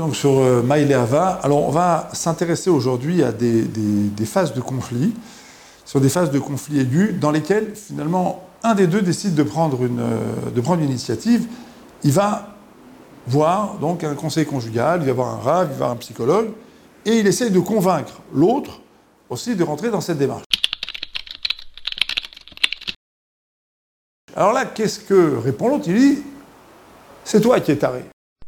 donc sur Maïl et Ava. Alors on va s'intéresser aujourd'hui à des phases de conflit, sur des phases de conflit aigus dans lesquelles finalement un des deux décide de prendre une initiative. Il va voir donc un conseiller conjugal, il va voir un rav, il va voir un psychologue, et il essaye de convaincre l'autre aussi de rentrer dans cette démarche. Alors là, qu'est-ce que répond l'autre? Il dit, c'est toi qui es taré.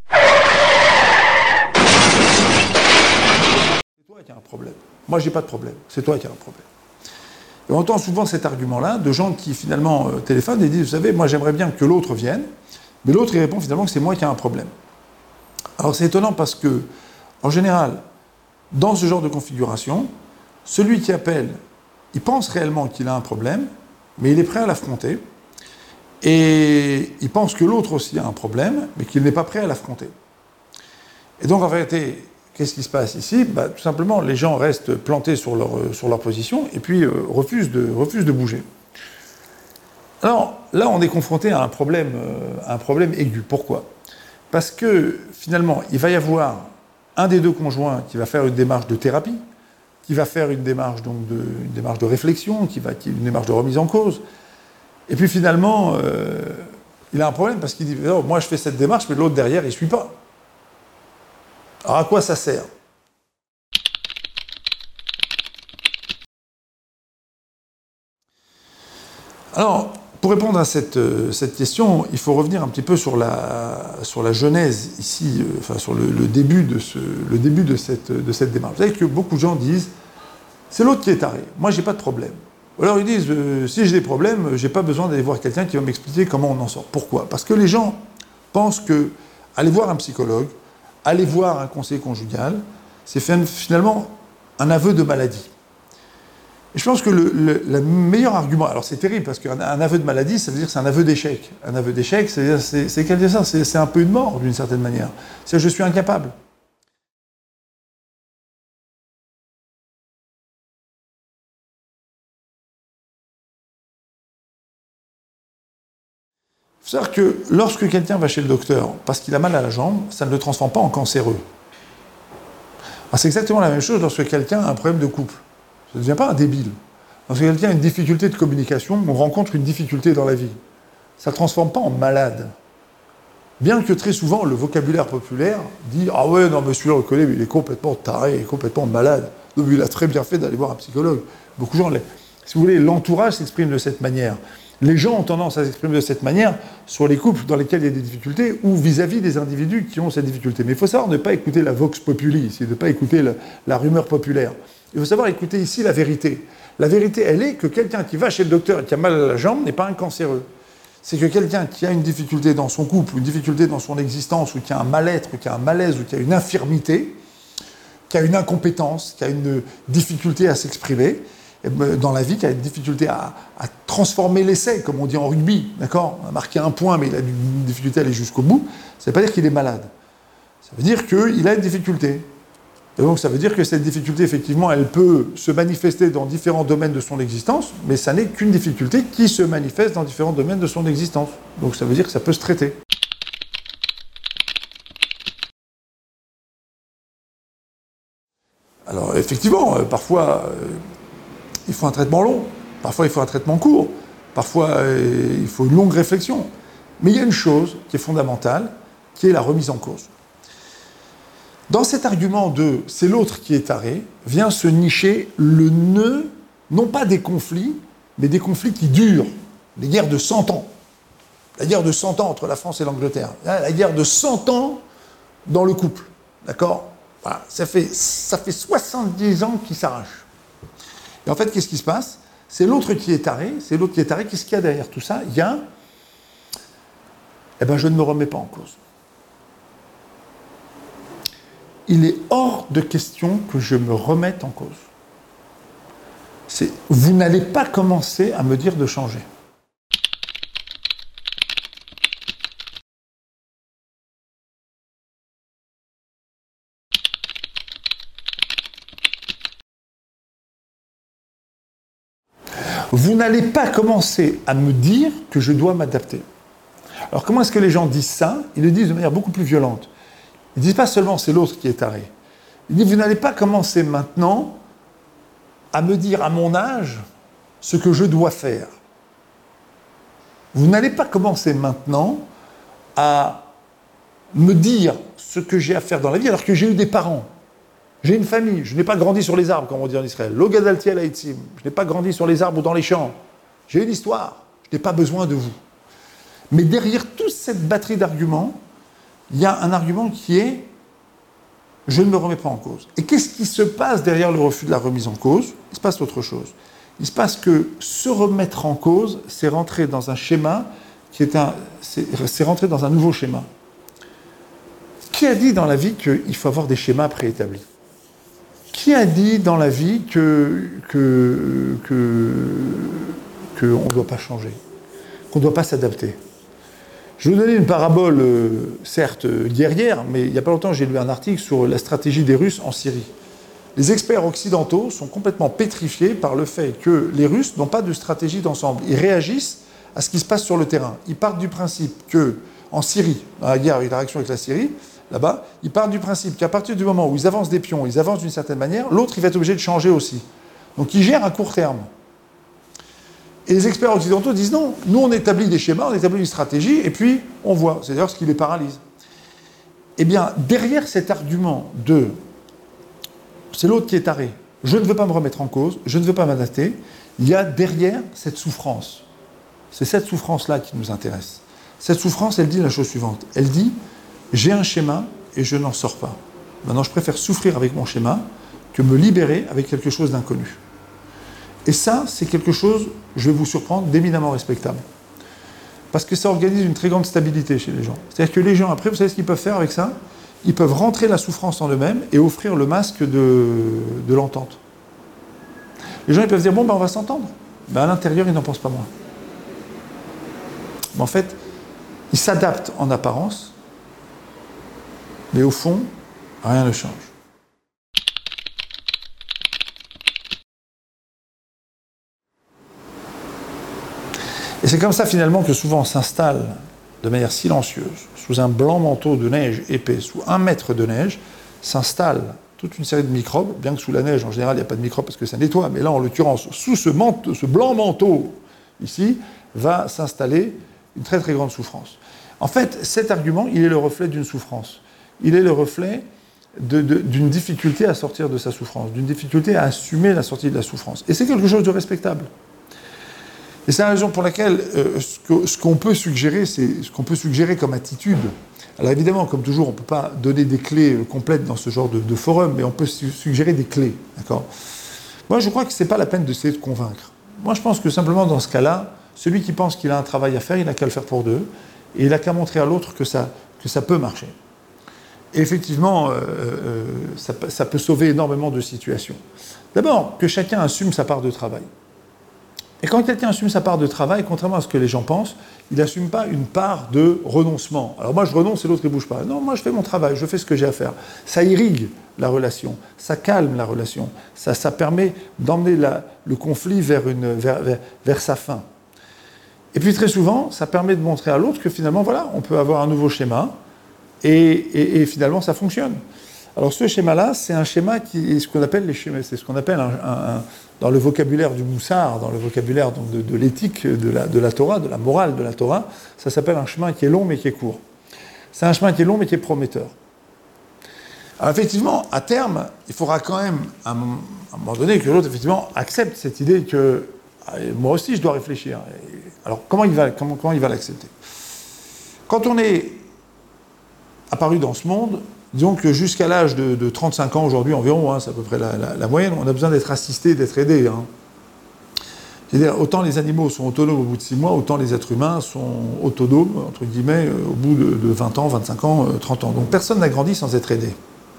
C'est toi qui as un problème. Moi, j'ai pas de problème. C'est toi qui as un problème. Et on entend souvent cet argument-là de gens qui finalement téléphonent et disent, vous savez, moi j'aimerais bien que l'autre vienne, mais l'autre il répond finalement que c'est moi qui ai un problème. Alors c'est étonnant parce que, en général, dans ce genre de configuration, celui qui appelle, il pense réellement qu'il a un problème, mais il est prêt à l'affronter, et il pense que l'autre aussi a un problème, mais qu'il n'est pas prêt à l'affronter. Et donc en vérité, qu'est-ce qui se passe ici? Tout simplement, les gens restent plantés sur leur position et puis refusent de bouger. Alors là, on est confronté à un problème aigu. Pourquoi? Parce que finalement, il va y avoir un des deux conjoints qui va faire une démarche de thérapie, qui va faire une démarche de réflexion, une démarche de remise en cause. Et puis finalement, il a un problème parce qu'il dit oh, moi je fais cette démarche, mais l'autre derrière, il ne suit pas. Alors à quoi ça sert? Alors, pour répondre à cette question, il faut revenir un petit peu sur la genèse ici, sur le début de cette démarche. Vous savez que beaucoup de gens disent c'est l'autre qui est taré, moi j'ai pas de problème. Ou alors ils disent si j'ai des problèmes, j'ai pas besoin d'aller voir quelqu'un qui va m'expliquer comment on en sort. Pourquoi? Parce que les gens pensent que aller voir un psychologue, aller voir un conseiller conjugal, c'est finalement un aveu de maladie. Et je pense que le meilleur argument, alors c'est terrible parce qu'un aveu de maladie, ça veut dire que c'est un aveu d'échec. Un aveu d'échec, c'est un peu une mort d'une certaine manière. C'est je suis incapable. Il faut savoir que lorsque quelqu'un va chez le docteur parce qu'il a mal à la jambe, ça ne le transforme pas en cancéreux. Alors c'est exactement la même chose lorsque quelqu'un a un problème de couple. Ça ne devient pas un débile. Lorsque quelqu'un a une difficulté de communication, on rencontre une difficulté dans la vie. Ça ne transforme pas en malade. Bien que très souvent, le vocabulaire populaire dit « Ah ouais, non, monsieur le reconnaît, mais il est complètement taré, il est complètement malade. Donc il a très bien fait d'aller voir un psychologue. » Beaucoup de gens, si vous voulez, l'entourage s'exprime de cette manière. Les gens ont tendance à s'exprimer de cette manière sur les couples dans lesquels il y a des difficultés ou vis-à-vis des individus qui ont cette difficulté. Mais il faut savoir ne pas écouter la vox populi ici, ne pas écouter la rumeur populaire. Il faut savoir écouter ici la vérité. La vérité, elle est que quelqu'un qui va chez le docteur et qui a mal à la jambe n'est pas un cancéreux. C'est que quelqu'un qui a une difficulté dans son couple, ou une difficulté dans son existence, ou qui a un mal-être, ou qui a un malaise, ou qui a une infirmité, qui a une incompétence, qui a une difficulté à s'exprimer dans la vie, qui a une difficulté à transformer l'essai, comme on dit en rugby, d'accord? On a marqué un point, mais il a une difficulté à aller jusqu'au bout. Ça ne veut pas dire qu'il est malade. Ça veut dire qu'il a une difficulté. Et donc ça veut dire que cette difficulté, effectivement, elle peut se manifester dans différents domaines de son existence, mais ça n'est qu'une difficulté qui se manifeste dans différents domaines de son existence. Donc ça veut dire que ça peut se traiter. Alors effectivement, parfois, il faut un traitement long, parfois il faut un traitement court, parfois il faut une longue réflexion. Mais il y a une chose qui est fondamentale, qui est la remise en cause. Dans cet argument de « c'est l'autre qui est taré », vient se nicher le nœud, non pas des conflits, mais des conflits qui durent, les guerres de 100 ans. La guerre de 100 ans entre la France et l'Angleterre. La guerre de 100 ans dans le couple. D'accord? Voilà, ça fait 70 ans qu'ils s'arrachent. Et en fait, qu'est-ce qui se passe? C'est l'autre qui est taré, c'est l'autre qui est taré. Qu'est-ce qu'il y a derrière tout ça? Il y a... je ne me remets pas en cause. Il est hors de question que je me remette en cause. Vous n'allez pas commencer à me dire de changer. Vous n'allez pas commencer à me dire que je dois m'adapter. Alors comment est-ce que les gens disent ça? Ils le disent de manière beaucoup plus violente. Ils ne disent pas seulement c'est l'autre qui est taré. Ils disent vous n'allez pas commencer maintenant à me dire à mon âge ce que je dois faire. Vous n'allez pas commencer maintenant à me dire ce que j'ai à faire dans la vie alors que j'ai eu des parents. J'ai une famille, je n'ai pas grandi sur les arbres, comme on dit en Israël. Lo gadalti al ha'etzim. Je n'ai pas grandi sur les arbres ou dans les champs. J'ai une histoire, je n'ai pas besoin de vous. Mais derrière toute cette batterie d'arguments, il y a un argument qui est « je ne me remets pas en cause ». Et qu'est-ce qui se passe derrière le refus de la remise en cause? Il se passe autre chose. Il se passe que se remettre en cause, c'est rentrer dans un schéma qui est c'est rentrer dans un nouveau schéma. Qui a dit dans la vie qu'il faut avoir des schémas préétablis? Qui a dit dans la vie qu'on ne doit pas changer, qu'on ne doit pas s'adapter? Je vais vous donner une parabole, certes guerrière, mais il n'y a pas longtemps, j'ai lu un article sur la stratégie des Russes en Syrie. Les experts occidentaux sont complètement pétrifiés par le fait que les Russes n'ont pas de stratégie d'ensemble. Ils réagissent à ce qui se passe sur le terrain. Ils partent du principe qu'en Syrie, dans la guerre, interaction avec la Syrie, là-bas, ils partent du principe qu'à partir du moment où ils avancent des pions, ils avancent d'une certaine manière, l'autre, il va être obligé de changer aussi. Donc ils gèrent à court terme. Et les experts occidentaux disent non, nous on établit des schémas, on établit une stratégie, et puis on voit. C'est d'ailleurs ce qui les paralyse. Eh bien, derrière cet argument de c'est l'autre qui est taré, je ne veux pas me remettre en cause, je ne veux pas m'adapter, il y a derrière cette souffrance. C'est cette souffrance-là qui nous intéresse. Cette souffrance, elle dit la chose suivante. Elle dit, j'ai un schéma et je n'en sors pas. Maintenant, je préfère souffrir avec mon schéma que me libérer avec quelque chose d'inconnu. Et ça, c'est quelque chose, je vais vous surprendre, d'éminemment respectable. Parce que ça organise une très grande stabilité chez les gens. C'est-à-dire que les gens, après, vous savez ce qu'ils peuvent faire avec ça? Ils peuvent rentrer la souffrance en eux-mêmes et offrir le masque de l'entente. Les gens, ils peuvent dire, bon, ben, on va s'entendre. Ben, à l'intérieur, ils n'en pensent pas moins. Mais en fait, ils s'adaptent en apparence, mais au fond, rien ne change. Et c'est comme ça finalement que souvent on s'installe de manière silencieuse, sous un blanc manteau de neige épais, sous 1 mètre de neige, s'installe toute une série de microbes, bien que sous la neige en général il n'y a pas de microbes parce que ça nettoie, mais là en l'occurrence, sous ce blanc manteau ici, va s'installer une très très grande souffrance. En fait, cet argument, il est le reflet d'une souffrance. Il est le reflet d'une difficulté à sortir de sa souffrance, d'une difficulté à assumer la sortie de la souffrance. Et c'est quelque chose de respectable. Et c'est la raison pour laquelle ce qu'on peut suggérer, c'est ce qu'on peut suggérer comme attitude. Alors évidemment, comme toujours, on ne peut pas donner des clés complètes dans ce genre de forum, mais on peut suggérer des clés. D'accord ? Moi, je crois que ce n'est pas la peine d'essayer de convaincre. Moi, je pense que simplement dans ce cas-là, celui qui pense qu'il a un travail à faire, il n'a qu'à le faire pour deux, et il n'a qu'à montrer à l'autre que ça peut marcher. Et effectivement, ça peut sauver énormément de situations. D'abord, que chacun assume sa part de travail. Et quand quelqu'un assume sa part de travail, contrairement à ce que les gens pensent, il n'assume pas une part de renoncement. Alors moi je renonce et l'autre ne bouge pas. Non, moi je fais mon travail, je fais ce que j'ai à faire. Ça irrigue la relation, ça calme la relation, ça permet d'emmener le conflit vers sa fin. Et puis très souvent, ça permet de montrer à l'autre que finalement, voilà, on peut avoir un nouveau schéma et finalement ça fonctionne. Alors ce schéma-là, c'est un schéma qui est ce qu'on appelle les schémas, c'est ce qu'on appelle dans le vocabulaire du Moussar, dans le vocabulaire de l'éthique de la Torah, de la morale de la Torah, ça s'appelle un chemin qui est long mais qui est court. C'est un chemin qui est long mais qui est prometteur. Alors effectivement, à terme, il faudra quand même, à un moment donné, que l'autre effectivement accepte cette idée que moi aussi je dois réfléchir. Alors comment il va l'accepter? Quand on est apparu dans ce monde, disons que jusqu'à l'âge de 35 ans aujourd'hui environ, c'est à peu près la moyenne, on a besoin d'être assisté, d'être aidé. C'est-à-dire, autant les animaux sont autonomes au bout de 6 mois, autant les êtres humains sont autonomes, entre guillemets, au bout de 20 ans, 25 ans, 30 ans. Donc personne n'a grandi sans être aidé.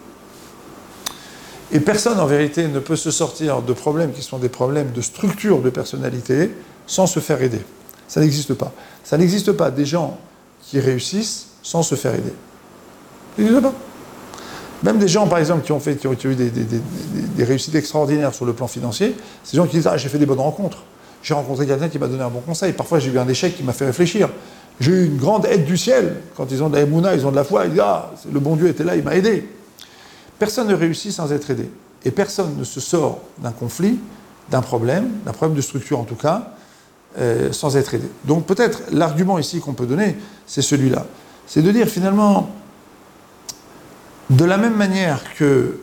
Et personne, en vérité, ne peut se sortir de problèmes qui sont des problèmes de structure de personnalité sans se faire aider. Ça n'existe pas. Ça n'existe pas des gens qui réussissent sans se faire aider. Ça n'existe pas. Même des gens, par exemple, qui ont eu des réussites extraordinaires sur le plan financier, c'est des gens qui disent « Ah, j'ai fait des bonnes rencontres. J'ai rencontré quelqu'un qui m'a donné un bon conseil. Parfois, j'ai eu un échec qui m'a fait réfléchir. J'ai eu une grande aide du ciel. Quand ils ont de la émouna, ils ont de la foi, ils disent « Ah, le bon Dieu était là, il m'a aidé ». Personne ne réussit sans être aidé. Et personne ne se sort d'un conflit, d'un problème de structure en tout cas, sans être aidé. Donc peut-être l'argument ici qu'on peut donner, c'est celui-là. C'est de dire finalement, de la même manière que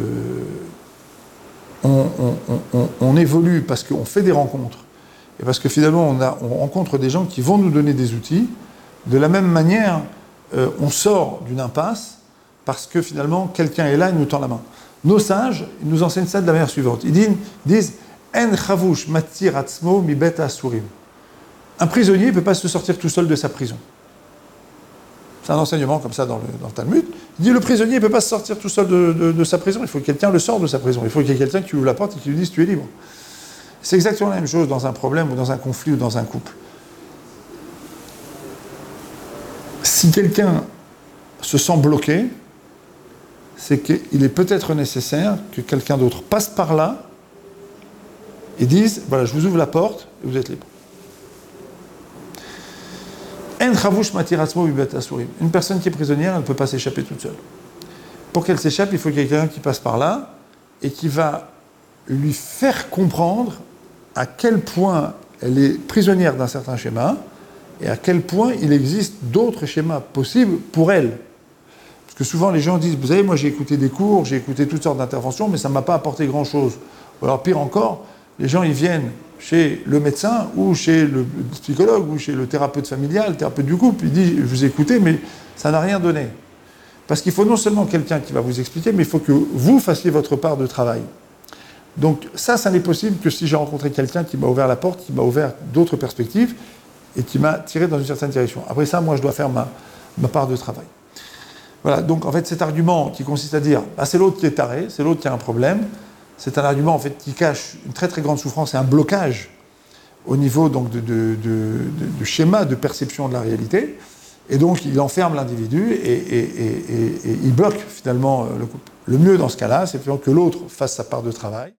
on évolue parce qu'on fait des rencontres, et parce que finalement on rencontre des gens qui vont nous donner des outils, de la même manière on sort d'une impasse parce que finalement quelqu'un est là et nous tend la main. Nos sages ils nous enseignent ça de la manière suivante. Ils disent En chavush matir atzmo mi bet asurim. Un prisonnier ne peut pas se sortir tout seul de sa prison. C'est un enseignement comme ça dans le Talmud. Il dit le prisonnier ne peut pas se sortir tout seul de sa prison. Il faut que quelqu'un le sorte de sa prison. Il faut qu'il y ait quelqu'un qui ouvre la porte et qui lui dise tu es libre. C'est exactement la même chose dans un problème ou dans un conflit ou dans un couple. Si quelqu'un se sent bloqué, c'est qu'il est peut-être nécessaire que quelqu'un d'autre passe par là et dise voilà, je vous ouvre la porte et vous êtes libre. Une personne qui est prisonnière, elle ne peut pas s'échapper toute seule. Pour qu'elle s'échappe, il faut qu'il y ait quelqu'un qui passe par là et qui va lui faire comprendre à quel point elle est prisonnière d'un certain schéma et à quel point il existe d'autres schémas possibles pour elle. Parce que souvent les gens disent, vous savez, moi j'ai écouté des cours, j'ai écouté toutes sortes d'interventions, mais ça ne m'a pas apporté grand-chose. Ou alors pire encore, les gens ils viennent chez le médecin ou chez le psychologue ou chez le thérapeute familial, le thérapeute du couple, il dit, je vous ai écouté, mais ça n'a rien donné. Parce qu'il faut non seulement quelqu'un qui va vous expliquer, mais il faut que vous fassiez votre part de travail. Donc ça n'est possible que si j'ai rencontré quelqu'un qui m'a ouvert la porte, qui m'a ouvert d'autres perspectives et qui m'a tiré dans une certaine direction. Après ça, moi je dois faire ma part de travail. Voilà, donc en fait cet argument qui consiste à dire ah, c'est l'autre qui est taré, c'est l'autre qui a un problème, c'est un argument en fait qui cache une très très grande souffrance et un blocage au niveau donc de schéma de perception de la réalité, et donc il enferme l'individu et il bloque finalement le couple. Le mieux dans ce cas-là, c'est que l'autre fasse sa part de travail.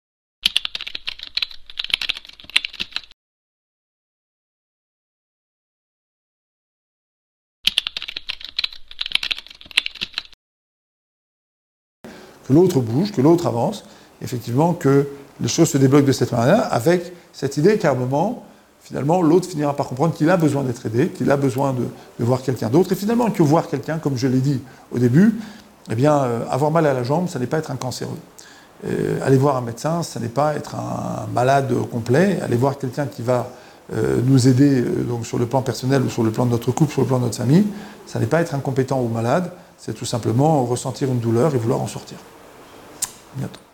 Que l'autre bouge, que l'autre avance, effectivement que les choses se débloquent de cette manière, avec cette idée qu'à un moment, finalement, l'autre finira par comprendre qu'il a besoin d'être aidé, qu'il a besoin de voir quelqu'un d'autre, et finalement que voir quelqu'un, comme je l'ai dit au début, eh bien, avoir mal à la jambe, ça n'est pas être un cancéreux. Aller voir un médecin, ça n'est pas être un malade complet. Aller voir quelqu'un qui va nous aider donc sur le plan personnel ou sur le plan de notre couple, sur le plan de notre famille, ça n'est pas être incompétent ou malade, c'est tout simplement ressentir une douleur et vouloir en sortir. À bientôt.